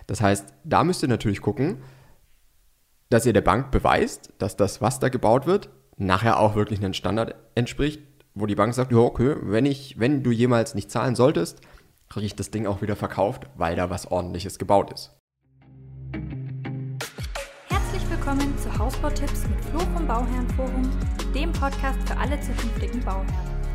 Das heißt, da müsst ihr natürlich gucken, dass ihr der Bank beweist, dass das, was da gebaut wird, nachher auch wirklich einem Standard entspricht, wo die Bank sagt, ja okay, wenn du jemals nicht zahlen solltest, kriege ich das Ding auch wieder verkauft, weil da was Ordentliches gebaut ist. Herzlich willkommen zu Hausbautipps mit Flo vom Bauherrenforum, dem Podcast für alle zukünftigen Bauherren.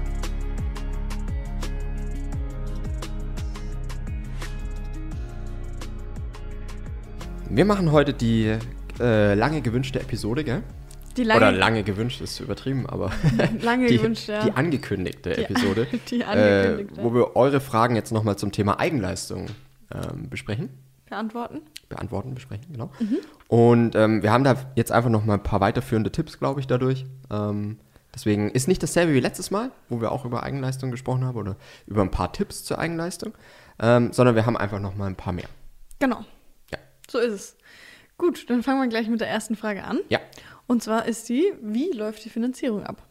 Wir machen heute die lange gewünschte Episode, gell? Oder lange gewünscht ist übertrieben, aber die angekündigte Episode, die angekündigte. wo wir eure Fragen jetzt nochmal zum Thema Eigenleistung besprechen. Besprechen, genau. Und wir haben da jetzt einfach nochmal ein paar weiterführende Tipps, glaube ich, dadurch. Deswegen ist nicht dasselbe wie letztes Mal, wo wir auch über Eigenleistung gesprochen haben oder über ein paar Tipps zur Eigenleistung, sondern wir haben einfach nochmal ein paar mehr. Genau. Ja. So ist es. Gut, dann fangen wir gleich mit der ersten Frage an. Ja. Und zwar ist die, wie läuft die Finanzierung ab?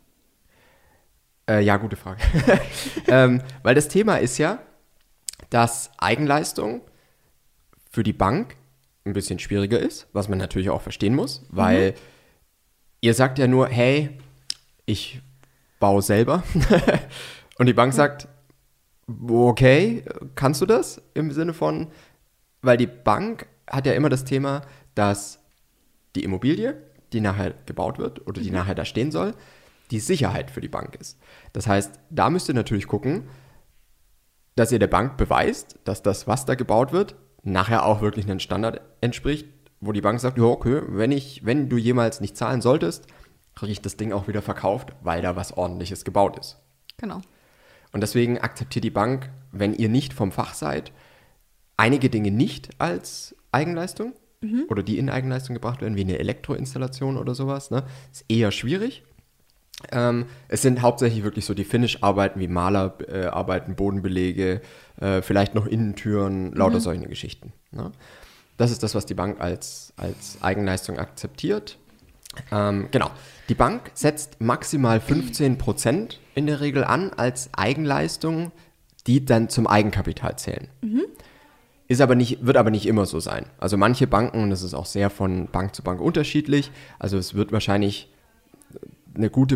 Ja, gute Frage. Weil das Thema ist ja, dass Eigenleistung für die Bank ein bisschen schwieriger ist, was man natürlich auch verstehen muss, weil ihr sagt ja nur, hey, ich baue selber. Und die Bank sagt, okay, kannst du das? Im Sinne von, weil die Bank hat ja immer das Thema, dass die Immobilie, die nachher gebaut wird oder die nachher da stehen soll, die Sicherheit für die Bank ist. Das heißt, da müsst ihr natürlich gucken, dass ihr der Bank beweist, dass das, was da gebaut wird, nachher auch wirklich einem Standard entspricht, wo die Bank sagt, ja okay, wenn du jemals nicht zahlen solltest, kriege ich das Ding auch wieder verkauft, weil da was Ordentliches gebaut ist. Genau. Und deswegen akzeptiert die Bank, wenn ihr nicht vom Fach seid, einige Dinge nicht als Eigenleistung oder die in Eigenleistung gebracht werden, wie eine Elektroinstallation oder sowas. Ne? Ist eher schwierig. Es sind hauptsächlich wirklich so die Finish-Arbeiten wie Malerarbeiten, Bodenbelege, vielleicht noch Innentüren, lauter solche Geschichten. Ne? Das ist das, was die Bank als Eigenleistung akzeptiert. Genau. Die Bank setzt maximal 15% in der Regel an als Eigenleistung, die dann zum Eigenkapital zählen. Wird aber nicht immer so sein. Also manche Banken, und das ist auch sehr von Bank zu Bank unterschiedlich, also es wird wahrscheinlich eine gute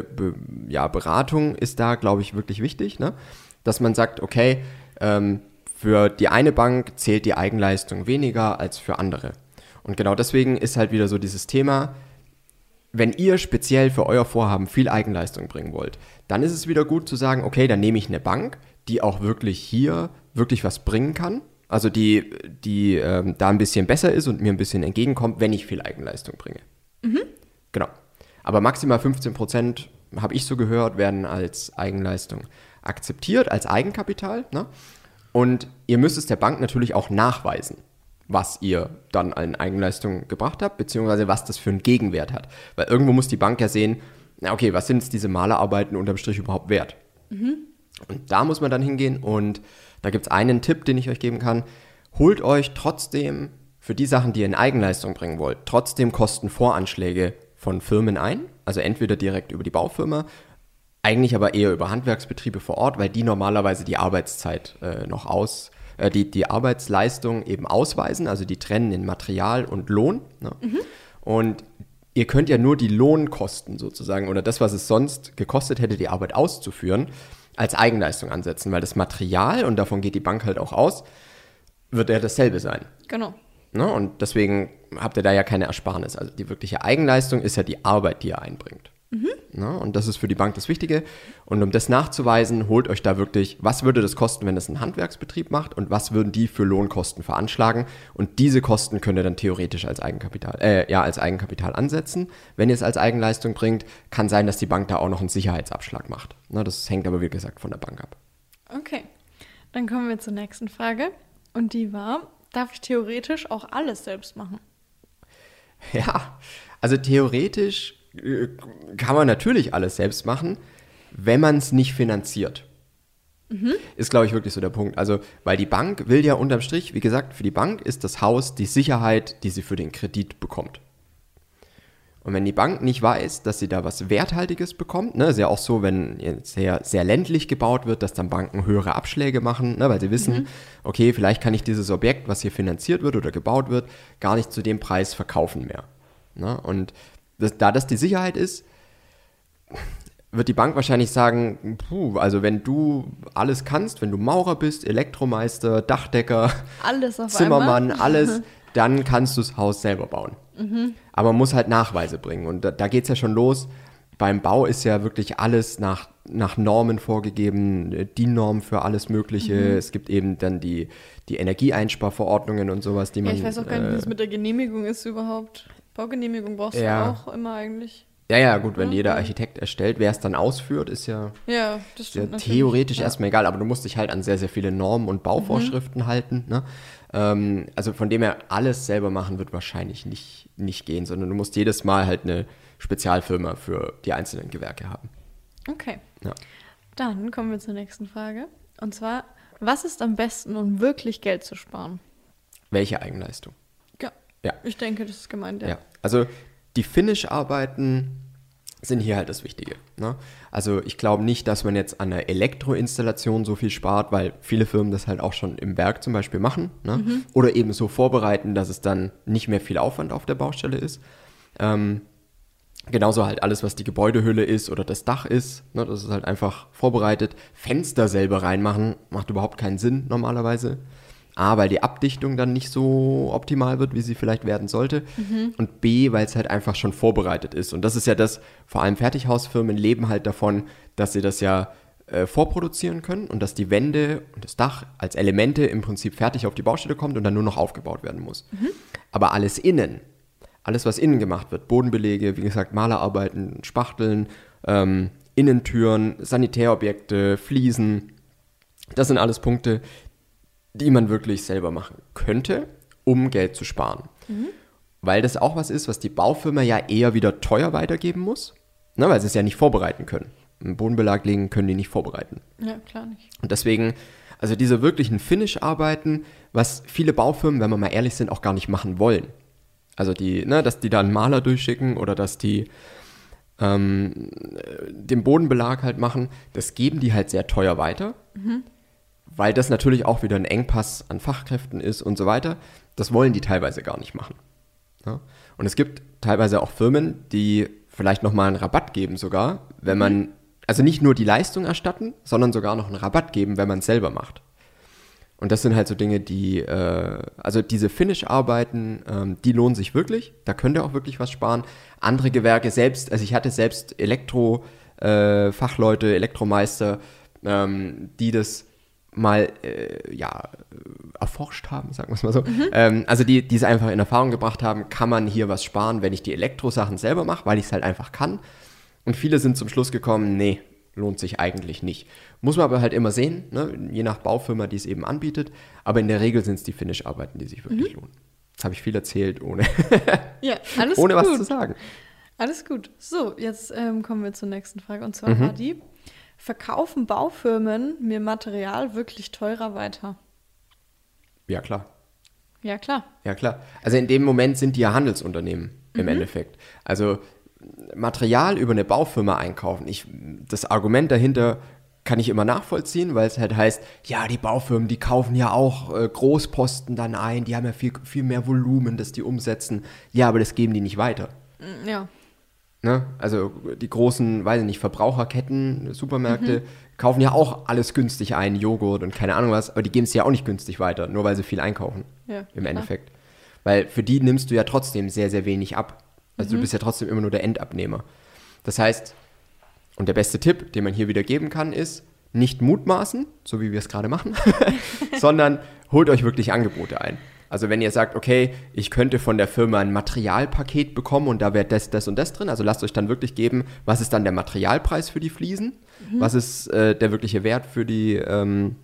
Beratung ist da, glaube ich, wirklich wichtig, ne? Dass man sagt, okay, für die eine Bank zählt die Eigenleistung weniger als für andere. Und genau deswegen ist halt wieder so dieses Thema, wenn ihr speziell für euer Vorhaben viel Eigenleistung bringen wollt, dann ist es wieder gut zu sagen, okay, dann nehme ich eine Bank, die auch wirklich was bringen kann. Also die da ein bisschen besser ist und mir ein bisschen entgegenkommt, wenn ich viel Eigenleistung bringe. Genau. Aber maximal 15%, habe ich so gehört, werden als Eigenleistung akzeptiert, als Eigenkapital. Ne? Und ihr müsst es der Bank natürlich auch nachweisen, was ihr dann an Eigenleistung gebracht habt, beziehungsweise was das für einen Gegenwert hat. Weil irgendwo muss die Bank ja sehen, na okay, was sind jetzt diese Malerarbeiten unterm Strich überhaupt wert? Und da muss man dann hingehen und da gibt es einen Tipp, den ich euch geben kann. Holt euch trotzdem für die Sachen, die ihr in Eigenleistung bringen wollt, trotzdem Kostenvoranschläge von Firmen ein. Also entweder direkt über die Baufirma, eigentlich aber eher über Handwerksbetriebe vor Ort, weil die normalerweise die Arbeitszeit die Arbeitsleistung eben ausweisen. Also die trennen in Material und Lohn. Ne? Und ihr könnt ja nur die Lohnkosten sozusagen oder das, was es sonst gekostet hätte, die Arbeit auszuführen, als Eigenleistung ansetzen, weil das Material, und davon geht die Bank halt auch aus, wird ja dasselbe sein. Genau. Ne? Und deswegen habt ihr da ja keine Ersparnis. Also die wirkliche Eigenleistung ist ja die Arbeit, die ihr einbringt. Ne? Und das ist für die Bank das Wichtige. Und um das nachzuweisen, holt euch da wirklich, was würde das kosten, wenn das ein Handwerksbetrieb macht und was würden die für Lohnkosten veranschlagen. Und diese Kosten könnt ihr dann theoretisch als Eigenkapital ansetzen. Wenn ihr es als Eigenleistung bringt, kann sein, dass die Bank da auch noch einen Sicherheitsabschlag macht. Ne? Das hängt aber, wie gesagt, von der Bank ab. Okay, dann kommen wir zur nächsten Frage. Und die war, darf ich theoretisch auch alles selbst machen? Ja, also theoretisch kann man natürlich alles selbst machen, wenn man es nicht finanziert. Ist, glaube ich, wirklich so der Punkt. Also, weil die Bank will ja unterm Strich, wie gesagt, für die Bank ist das Haus die Sicherheit, die sie für den Kredit bekommt. Und wenn die Bank nicht weiß, dass sie da was Werthaltiges bekommt, ne, ist ja auch so, wenn jetzt sehr ländlich gebaut wird, dass dann Banken höhere Abschläge machen, ne, weil sie wissen, okay, vielleicht kann ich dieses Objekt, was hier finanziert wird oder gebaut wird, gar nicht zu dem Preis verkaufen mehr. Ne? Und da das die Sicherheit ist, wird die Bank wahrscheinlich sagen, also wenn du alles kannst, wenn du Maurer bist, Elektromeister, Dachdecker, Alles auf Zimmermann, einmal. alles, dann kannst du das Haus selber bauen. Aber man muss halt Nachweise bringen. Und da geht es ja schon los. Beim Bau ist ja wirklich alles nach Normen vorgegeben, DIN-Norm für alles Mögliche. Es gibt eben dann die Energieeinsparverordnungen und sowas, die man... Ich weiß auch gar nicht, wie es mit der Genehmigung ist überhaupt. Baugenehmigung brauchst du Ja. auch immer eigentlich. Ja, gut, wenn jeder Architekt erstellt, wer es dann ausführt, ist ja... Ja, das Ja, stimmt natürlich. theoretisch erstmal egal, aber du musst dich halt an sehr, sehr viele Normen und Bauvorschriften halten. Ne? Also von dem her, alles selber machen wird wahrscheinlich nicht gehen, sondern du musst jedes Mal halt eine Spezialfirma für die einzelnen Gewerke haben. Okay. Ja. Dann kommen wir zur nächsten Frage. Und zwar, was ist am besten, um wirklich Geld zu sparen? Welche Eigenleistung? Ja. Ich denke, das ist gemeint, Ja. Also die Finish-Arbeiten sind hier halt das Wichtige. Ne? Also ich glaube nicht, dass man jetzt an der Elektroinstallation so viel spart, weil viele Firmen das halt auch schon im Werk zum Beispiel machen. Ne? Oder eben so vorbereiten, dass es dann nicht mehr viel Aufwand auf der Baustelle ist. Genauso halt alles, was die Gebäudehülle ist oder das Dach ist. Ne? Das ist halt einfach vorbereitet. Fenster selber reinmachen macht überhaupt keinen Sinn normalerweise. A, weil die Abdichtung dann nicht so optimal wird, wie sie vielleicht werden sollte. Und B, weil es halt einfach schon vorbereitet ist. Und das ist ja das, vor allem Fertighausfirmen leben halt davon, dass sie das ja vorproduzieren können und dass die Wände und das Dach als Elemente im Prinzip fertig auf die Baustelle kommt und dann nur noch aufgebaut werden muss. Aber alles innen, alles was innen gemacht wird, Bodenbelege, wie gesagt, Malerarbeiten, Spachteln, Innentüren, Sanitärobjekte, Fliesen, das sind alles Punkte, die man wirklich selber machen könnte, um Geld zu sparen. Weil das auch was ist, was die Baufirma ja eher wieder teuer weitergeben muss, ne, weil sie es ja nicht vorbereiten können. Einen Bodenbelag legen können die nicht vorbereiten. Ja, klar nicht. Und deswegen, also diese wirklichen Finish-Arbeiten, was viele Baufirmen, wenn wir mal ehrlich sind, auch gar nicht machen wollen. Also dass die da einen Maler durchschicken oder dass die den Bodenbelag halt machen, das geben die halt sehr teuer weiter. Weil das natürlich auch wieder ein Engpass an Fachkräften ist und so weiter. Das wollen die teilweise gar nicht machen. Ja? Und es gibt teilweise auch Firmen, die vielleicht nochmal einen Rabatt geben sogar, wenn man, also nicht nur die Leistung erstatten, sondern sogar noch einen Rabatt geben, wenn man es selber macht. Und das sind halt so Dinge, die, also diese Finish-Arbeiten, die lohnen sich wirklich. Da könnt ihr auch wirklich was sparen. Andere Gewerke selbst, also ich hatte selbst Fachleute, Elektromeister, die das mal erforscht haben, sagen wir es mal so. Also die es einfach in Erfahrung gebracht haben, kann man hier was sparen, wenn ich die Elektrosachen selber mache, weil ich es halt einfach kann. Und viele sind zum Schluss gekommen, nee, lohnt sich eigentlich nicht. Muss man aber halt immer sehen, ne? Je nach Baufirma, die es eben anbietet. Aber in der Regel sind es die Finish-Arbeiten, die sich wirklich lohnen. Jetzt habe ich viel erzählt, ohne Ja, alles ohne gut. was zu sagen. Alles gut. So, jetzt kommen wir zur nächsten Frage. Und zwar war die, verkaufen Baufirmen mir Material wirklich teurer weiter? Ja, klar. Ja, klar. Ja, klar. Also in dem Moment sind die ja Handelsunternehmen im Endeffekt. Also Material über eine Baufirma einkaufen. Das Argument dahinter kann ich immer nachvollziehen, weil es halt heißt, ja, die Baufirmen, die kaufen ja auch Großposten dann ein, die haben ja viel, viel mehr Volumen, das die umsetzen. Ja, aber das geben die nicht weiter. Ja. Ne? Also die großen, weiß ich nicht, Verbraucherketten, Supermärkte kaufen ja auch alles günstig ein, Joghurt und keine Ahnung was, aber die geben es ja auch nicht günstig weiter, nur weil sie viel einkaufen Ja, im klar. Endeffekt. Weil für die nimmst du ja trotzdem sehr, sehr wenig ab. Also du bist ja trotzdem immer nur der Endabnehmer. Das heißt, und der beste Tipp, den man hier wieder geben kann, ist, nicht mutmaßen, so wie wir es gerade machen, sondern holt euch wirklich Angebote ein. Also wenn ihr sagt, okay, ich könnte von der Firma ein Materialpaket bekommen und da wäre das und das drin, also lasst euch dann wirklich geben, was ist dann der Materialpreis für die Fliesen, was ist der wirkliche Wert für den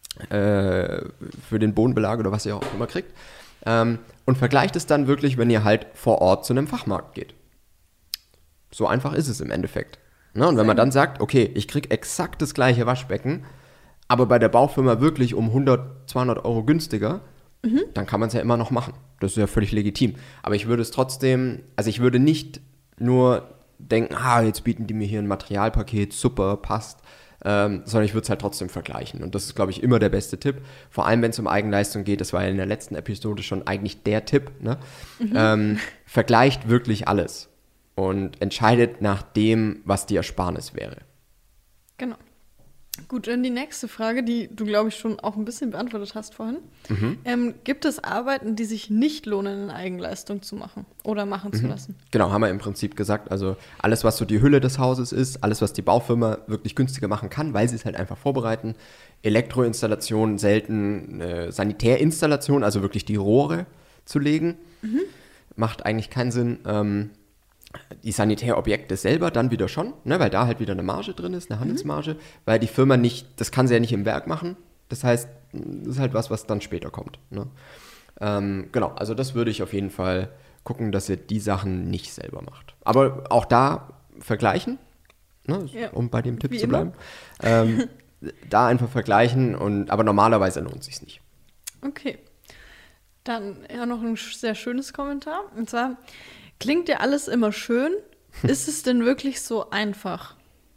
Bodenbelag oder was ihr auch immer kriegt. Und vergleicht es dann wirklich, wenn ihr halt vor Ort zu einem Fachmarkt geht. So einfach ist es im Endeffekt. Ne? Und wenn man dann sagt, okay, ich kriege exakt das gleiche Waschbecken, aber bei der Baufirma wirklich um 100, 200 Euro günstiger, dann kann man es ja immer noch machen. Das ist ja völlig legitim. Aber ich würde es trotzdem, also ich würde nicht nur denken, jetzt bieten die mir hier ein Materialpaket, super, passt, sondern ich würde es halt trotzdem vergleichen. Und das ist, glaube ich, immer der beste Tipp. Vor allem, wenn es um Eigenleistung geht, das war ja in der letzten Episode schon eigentlich der Tipp, ne? Vergleicht wirklich alles und entscheidet nach dem, was die Ersparnis wäre. Genau. Gut, dann die nächste Frage, die du, glaube ich, schon auch ein bisschen beantwortet hast vorhin. Gibt es Arbeiten, die sich nicht lohnen, in Eigenleistung zu machen oder machen zu lassen? Genau, haben wir im Prinzip gesagt. Also alles, was so die Hülle des Hauses ist, alles, was die Baufirma wirklich günstiger machen kann, weil sie es halt einfach vorbereiten. Elektroinstallation, selten Sanitärinstallation, also wirklich die Rohre zu legen, macht eigentlich keinen Sinn. Die Sanitärobjekte selber dann wieder schon, ne, weil da halt wieder eine Marge drin ist, eine Handelsmarge, weil die Firma nicht, das kann sie ja nicht im Werk machen. Das heißt, das ist halt was dann später kommt. Ne? Genau, also das würde ich auf jeden Fall gucken, dass ihr die Sachen nicht selber macht. Aber auch da vergleichen, ne, um bei dem Tipp zu bleiben. Da einfach vergleichen, aber normalerweise lohnt es sich nicht. Okay. Dann ja noch ein sehr schönes Kommentar. Und zwar: Klingt ja alles immer schön. Ist es denn wirklich so einfach?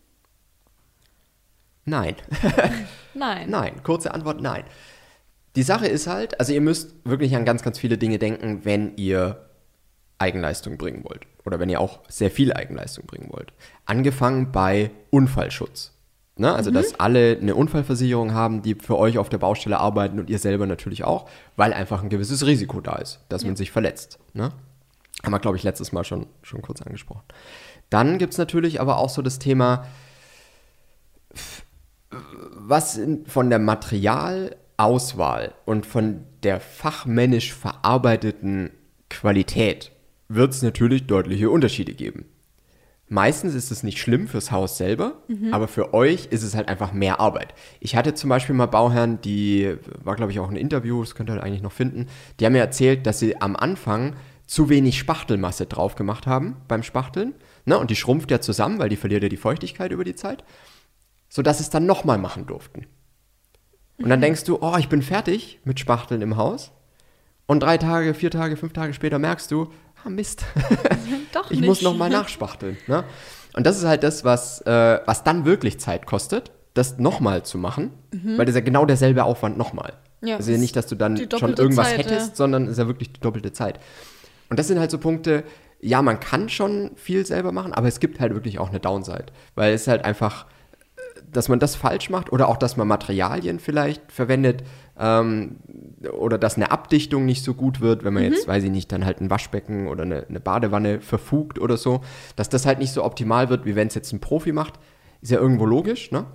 Nein. Nein. Nein. Kurze Antwort, nein. Die Sache ist halt, also ihr müsst wirklich an ganz, ganz viele Dinge denken, wenn ihr Eigenleistung bringen wollt. Oder wenn ihr auch sehr viel Eigenleistung bringen wollt. Angefangen bei Unfallschutz. Ne? Also, dass alle eine Unfallversicherung haben, die für euch auf der Baustelle arbeiten und ihr selber natürlich auch, weil einfach ein gewisses Risiko da ist, dass man sich verletzt. Ne? Haben wir, glaube ich, letztes Mal schon kurz angesprochen. Dann gibt es natürlich aber auch so das Thema, was von der Materialauswahl und von der fachmännisch verarbeiteten Qualität wird es natürlich deutliche Unterschiede geben. Meistens ist es nicht schlimm fürs Haus selber, aber für euch ist es halt einfach mehr Arbeit. Ich hatte zum Beispiel mal Bauherren, die, war glaube ich auch ein Interview, das könnt ihr halt eigentlich noch finden, die haben mir erzählt, dass sie am Anfang zu wenig Spachtelmasse drauf gemacht haben beim Spachteln. Ne? Und die schrumpft ja zusammen, weil die verliert ja die Feuchtigkeit über die Zeit. Sodass sie es dann nochmal machen durften. Und dann denkst du, ich bin fertig mit Spachteln im Haus. Und 3 Tage, 4 Tage, 5 Tage später merkst du, Mist, Doch ich nicht. muss nochmal nachspachteln. Ne? Und das ist halt das, was dann wirklich Zeit kostet, das nochmal zu machen. Weil das ist ja genau derselbe Aufwand nochmal. Ja, also nicht, dass du dann die schon doppelte irgendwas Zeit, hättest, sondern es ist ja wirklich die doppelte Zeit. Und das sind halt so Punkte, ja, man kann schon viel selber machen, aber es gibt halt wirklich auch eine Downside. Weil es halt einfach, dass man das falsch macht oder auch, dass man Materialien vielleicht verwendet oder dass eine Abdichtung nicht so gut wird, wenn man jetzt, weiß ich nicht, dann halt ein Waschbecken oder eine Badewanne verfugt oder so, dass das halt nicht so optimal wird, wie wenn es jetzt ein Profi macht, ist ja irgendwo logisch, ne?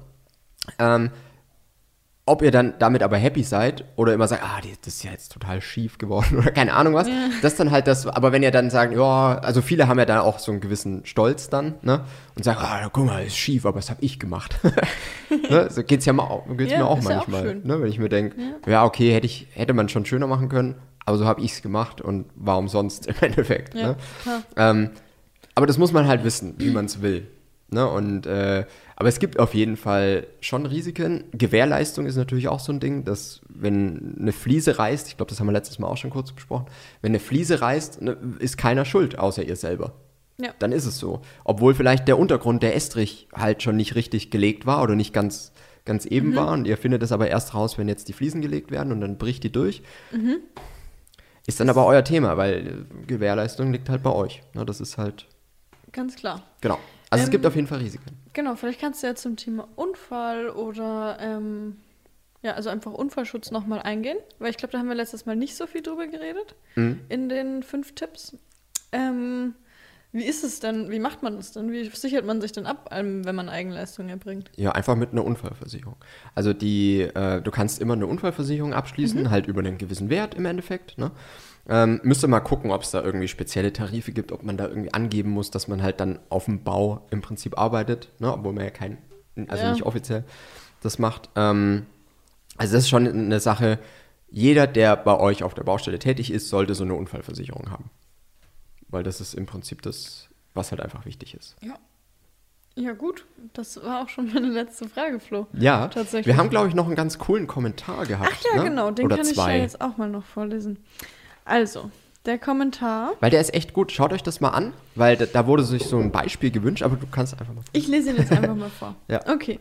Ob ihr dann damit aber happy seid oder immer sagt, das ist ja jetzt total schief geworden oder keine Ahnung was, das ist dann halt das, aber wenn ihr dann sagt, also viele haben ja dann auch so einen gewissen Stolz dann, ne, und sagen, guck mal, ist schief, aber das habe ich gemacht. Ne? So geht's mir auch manchmal, ne, wenn ich mir denke, okay, hätte man schon schöner machen können, aber so habe ich es gemacht und warum sonst im Endeffekt, ne? Aber das muss man halt wissen, wie man es will. Ne? Und aber es gibt auf jeden Fall schon Risiken. Gewährleistung ist natürlich auch so ein Ding, dass wenn eine Fliese reißt, ich glaube, das haben wir letztes Mal auch schon kurz besprochen, wenn eine Fliese reißt, ist keiner schuld, außer ihr selber. Ja. Dann ist es so. Obwohl vielleicht der Untergrund, der Estrich halt schon nicht richtig gelegt war oder nicht ganz eben war und ihr findet es aber erst raus, wenn jetzt die Fliesen gelegt werden und dann bricht die durch. Ist dann aber euer Thema, weil Gewährleistung liegt halt bei euch. Ne? Das ist halt... Ganz klar. Genau. Also es gibt auf jeden Fall Risiken. Genau, vielleicht kannst du ja zum Thema Unfall oder also einfach Unfallschutz nochmal eingehen, weil ich glaube, da haben wir letztes Mal nicht so viel drüber geredet in den 5 Tipps. Wie ist es denn, wie macht man das denn? Wie sichert man sich denn ab, wenn man Eigenleistung erbringt? Ja, einfach mit einer Unfallversicherung. Also du kannst immer eine Unfallversicherung abschließen, halt über einen gewissen Wert im Endeffekt, ne? Müsste mal gucken, ob es da irgendwie spezielle Tarife gibt, ob man da irgendwie angeben muss, dass man halt dann auf dem Bau im Prinzip arbeitet, ne? Obwohl man ja nicht offiziell das macht. Also das ist schon eine Sache, jeder, der bei euch auf der Baustelle tätig ist, sollte so eine Unfallversicherung haben. Weil das ist im Prinzip das, was halt einfach wichtig ist. Ja. Ja gut, das war auch schon meine letzte Frage, Flo. Ja, tatsächlich. Wir haben, glaube ich, noch einen ganz coolen Kommentar gehabt. Ach ja, genau, den Oder kann 2. ich ja jetzt auch mal noch vorlesen. Also, Der Kommentar. Weil der ist echt gut. Schaut euch das mal an, weil da wurde sich so ein Beispiel gewünscht, aber du kannst einfach mal. Ich lese ihn jetzt einfach mal vor. Ja. Okay.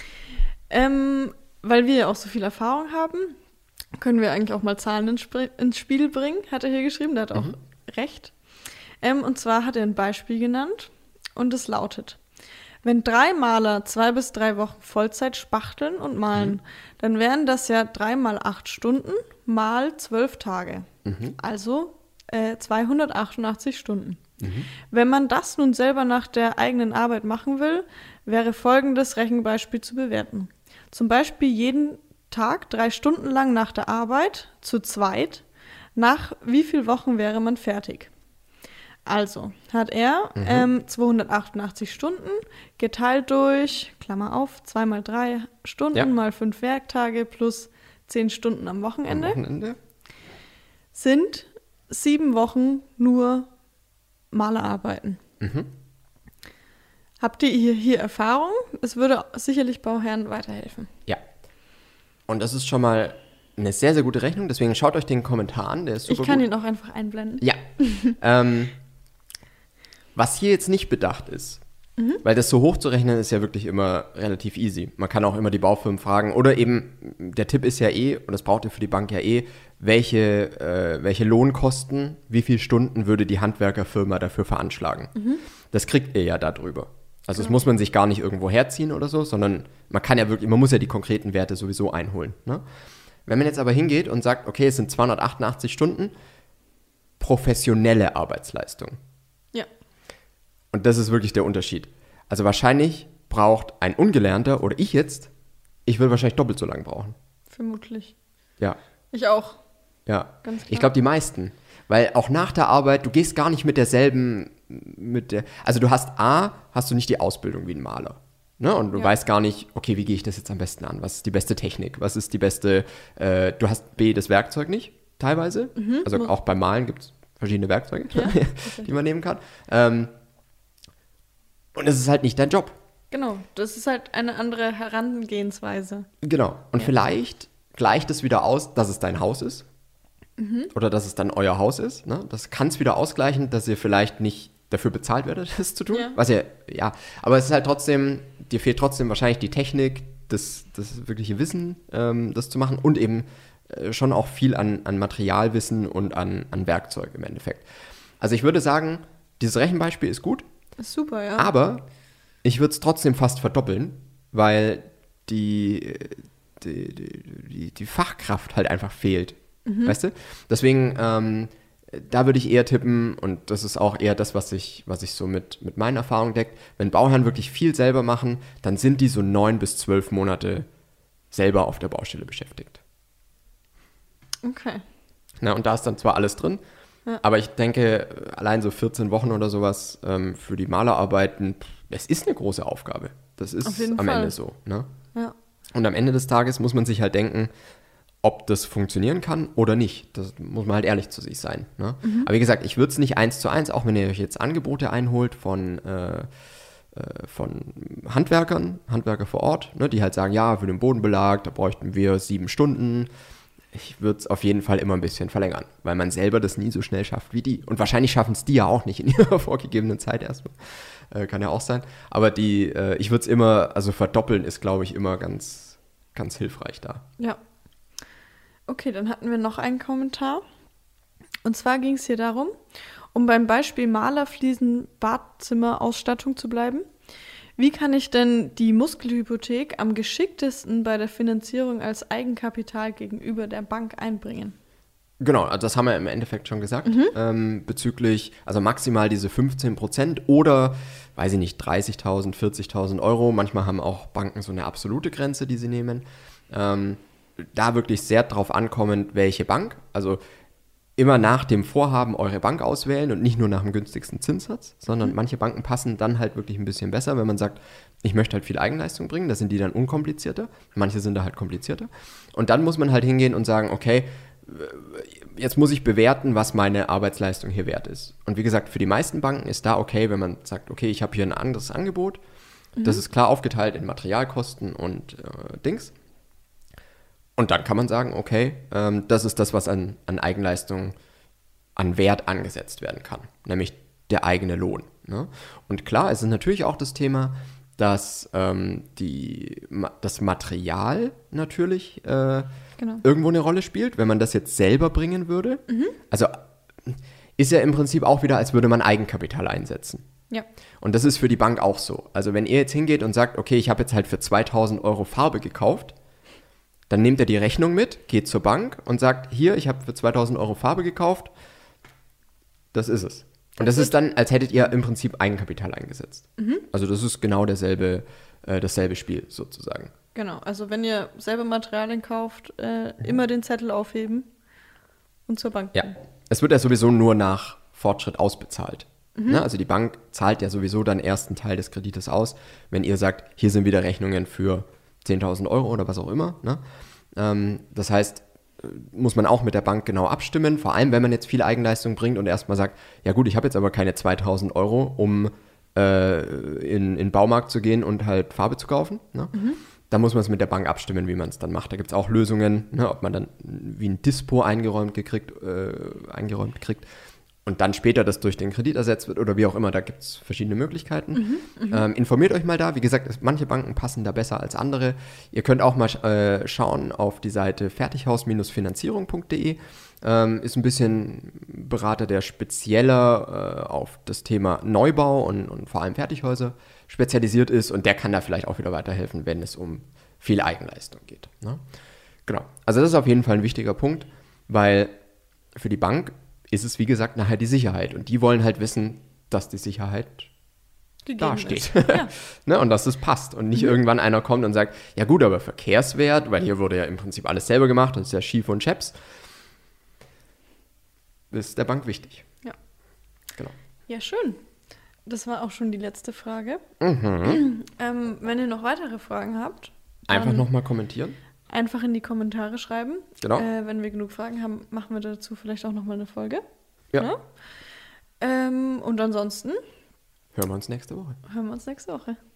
Weil wir ja auch so viel Erfahrung haben, können wir eigentlich auch mal Zahlen ins Spiel bringen, hat er hier geschrieben. Der hat auch recht. Und zwar hat er ein Beispiel genannt und es lautet: Wenn 3 Maler 2 bis 3 Wochen Vollzeit spachteln und malen, dann wären das ja 3 mal 8 Stunden mal 12 Tage. Also 288 Stunden. Wenn man das nun selber nach der eigenen Arbeit machen will, wäre folgendes Rechenbeispiel zu bewerten. Zum Beispiel jeden Tag 3 Stunden lang nach der Arbeit, zu zweit. Nach wie vielen Wochen wäre man fertig? Also hat er 288 Stunden geteilt durch, Klammer auf, 2 mal 3 Stunden mal 5 Werktage plus 10 Stunden am Wochenende. Sind 7 Wochen nur Malerarbeiten. Habt ihr hier Erfahrung? Es würde sicherlich Bauherren weiterhelfen. Ja. Und das ist schon mal eine sehr, sehr gute Rechnung. Deswegen schaut euch den Kommentar an. Der ist super Ich kann gut. ihn auch einfach einblenden. Ja. Was hier jetzt nicht bedacht ist, weil das so hoch zu rechnen ist ja wirklich immer relativ easy. Man kann auch immer die Baufirmen fragen. Oder eben, der Tipp ist ja und das braucht ihr für die Bank ja welche Lohnkosten, wie viele Stunden würde die Handwerkerfirma dafür veranschlagen. Das kriegt ihr ja darüber. Also das muss man sich gar nicht irgendwo herziehen oder so, sondern man muss ja die konkreten Werte sowieso einholen. Ne? Wenn man jetzt aber hingeht und sagt, okay, es sind 288 Stunden professionelle Arbeitsleistung. Ja. Und das ist wirklich der Unterschied. Also wahrscheinlich braucht ein Ungelernter oder ich will wahrscheinlich doppelt so lange brauchen. Vermutlich. Ja. Ich auch. Ja. Ganz klar. Ich glaube, die meisten. Weil auch nach der Arbeit, du gehst gar nicht also du hast du nicht die Ausbildung wie ein Maler. Ne? Und du weißt gar nicht, okay, wie gehe ich das jetzt am besten an? Was ist die beste Technik? Was ist die beste, du hast das Werkzeug nicht, teilweise. Also auch beim Malen gibt es verschiedene Werkzeuge, die man nehmen kann. Und es ist halt nicht dein Job. Genau, das ist halt eine andere Herangehensweise. Genau. Und vielleicht gleicht es wieder aus, dass es dein Haus ist. Oder dass es dann euer Haus ist. Ne? Das kann es wieder ausgleichen, dass ihr vielleicht nicht dafür bezahlt werdet, das zu tun. Ja. Was aber es ist halt trotzdem, dir fehlt trotzdem wahrscheinlich die Technik, das wirkliche Wissen, das zu machen und eben schon auch viel an Materialwissen und an Werkzeug im Endeffekt. Also ich würde sagen, dieses Rechenbeispiel ist gut. Ist super, ja. Aber ich würde es trotzdem fast verdoppeln, weil die Fachkraft halt einfach fehlt. Weißt du? Deswegen, da würde ich eher tippen, und das ist auch eher das, was sich so mit meinen Erfahrungen deckt, wenn Bauherren wirklich viel selber machen, dann sind die so 9 bis 12 Monate selber auf der Baustelle beschäftigt. Okay. Na, und da ist dann zwar alles drin, aber ich denke, allein so 14 Wochen oder sowas für die Malerarbeiten, es ist eine große Aufgabe. Das ist am Ende so. Ne? Ja. Und am Ende des Tages muss man sich halt denken, ob das funktionieren kann oder nicht. Das muss man halt ehrlich zu sich sein. Ne? Aber wie gesagt, ich würde es nicht 1:1, auch wenn ihr euch jetzt Angebote einholt von Handwerker vor Ort, ne, die halt sagen, ja, für den Bodenbelag, da bräuchten wir 7 Stunden. Ich würde es auf jeden Fall immer ein bisschen verlängern, weil man selber das nie so schnell schafft wie die. Und wahrscheinlich schaffen es die ja auch nicht in ihrer vorgegebenen Zeit erstmal. Kann ja auch sein. Aber ich würde es immer, also verdoppeln ist, glaube ich, immer ganz, ganz hilfreich da. Ja. Okay, dann hatten wir noch einen Kommentar. Und zwar ging es hier darum, um beim Beispiel Malerfliesen Badzimmer-Ausstattung zu bleiben. Wie kann ich denn die Muskelhypothek am geschicktesten bei der Finanzierung als Eigenkapital gegenüber der Bank einbringen? Genau, also das haben wir im Endeffekt schon gesagt, bezüglich, also maximal diese 15% oder, weiß ich nicht, 30.000, 40.000 Euro. Manchmal haben auch Banken so eine absolute Grenze, die sie nehmen. Da wirklich sehr drauf ankommen, welche Bank. Also immer nach dem Vorhaben eure Bank auswählen und nicht nur nach dem günstigsten Zinssatz, sondern manche Banken passen dann halt wirklich ein bisschen besser, wenn man sagt, ich möchte halt viel Eigenleistung bringen, da sind die dann unkomplizierter, manche sind da halt komplizierter. Und dann muss man halt hingehen und sagen, okay, jetzt muss ich bewerten, was meine Arbeitsleistung hier wert ist. Und wie gesagt, für die meisten Banken ist da okay, wenn man sagt, okay, ich habe hier ein anderes Angebot, das ist klar aufgeteilt in Materialkosten und Dings. Und dann kann man sagen, okay, das ist das, was an Eigenleistung an Wert angesetzt werden kann, nämlich der eigene Lohn. Ne? Und klar, es ist natürlich auch das Thema, dass das Material natürlich irgendwo eine Rolle spielt, wenn man das jetzt selber bringen würde. Also ist ja im Prinzip auch wieder, als würde man Eigenkapital einsetzen. Ja. Und das ist für die Bank auch so. Also wenn ihr jetzt hingeht und sagt, okay, ich habe jetzt halt für 2.000 Euro Farbe gekauft, dann nehmt ihr die Rechnung mit, geht zur Bank und sagt, hier, ich habe für 2.000 Euro Farbe gekauft, das ist es. Und das ist dann, als hättet ihr im Prinzip Eigenkapital eingesetzt. Also das ist genau dasselbe Spiel sozusagen. Genau, also wenn ihr selber Materialien kauft, immer den Zettel aufheben und zur Bank gehen. Ja, es wird ja sowieso nur nach Fortschritt ausbezahlt. Ne? Also die Bank zahlt ja sowieso dann ersten Teil des Kredites aus, wenn ihr sagt, hier sind wieder Rechnungen für 10.000 Euro oder was auch immer. Ne? Das heißt, muss man auch mit der Bank genau abstimmen, vor allem wenn man jetzt viel Eigenleistung bringt und erstmal sagt, ja gut, ich habe jetzt aber keine 2.000 Euro, um in den Baumarkt zu gehen und halt Farbe zu kaufen. Ne? Da muss man es mit der Bank abstimmen, wie man es dann macht. Da gibt es auch Lösungen, ne, ob man dann wie ein Dispo eingeräumt kriegt und dann später das durch den Kredit ersetzt wird oder wie auch immer. Da gibt es verschiedene Möglichkeiten. Informiert euch mal da. Wie gesagt, manche Banken passen da besser als andere. Ihr könnt auch mal schauen auf die Seite fertighaus-finanzierung.de. Ist ein bisschen Berater, der spezieller auf das Thema Neubau und vor allem Fertighäuser spezialisiert ist. Und der kann da vielleicht auch wieder weiterhelfen, wenn es um viel Eigenleistung geht. Ne? Genau. Also das ist auf jeden Fall ein wichtiger Punkt, weil für die Bank ist es, wie gesagt, nachher die Sicherheit. Und die wollen halt wissen, dass die Sicherheit dasteht. Ja. Ne, und dass es passt. Und nicht irgendwann einer kommt und sagt, ja gut, aber Verkehrswert, weil hier wurde ja im Prinzip alles selber gemacht und es ist ja Schief und Scheps, ist der Bank wichtig. Ja. Genau. Ja, schön. Das war auch schon die letzte Frage. Wenn ihr noch weitere Fragen habt, einfach nochmal kommentieren. Einfach in die Kommentare schreiben. Genau. Wenn wir genug Fragen haben, machen wir dazu vielleicht auch nochmal eine Folge. Ja. Und ansonsten hören wir uns nächste Woche.